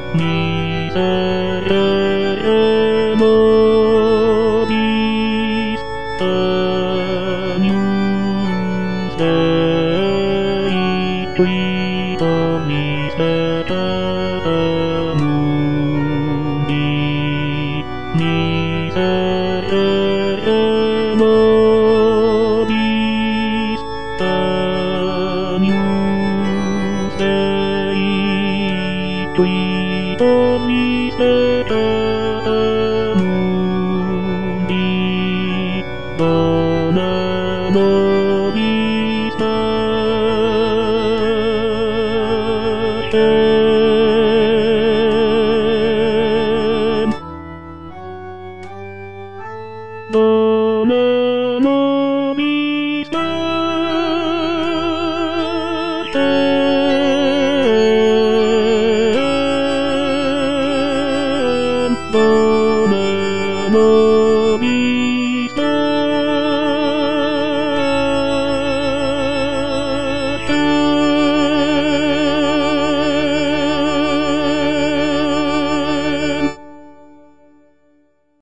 miserere nobis agnus Dei, qui omnis peccata mundi, miserere nobis agnus Dei, qui omnis peccata mundi, dona nobis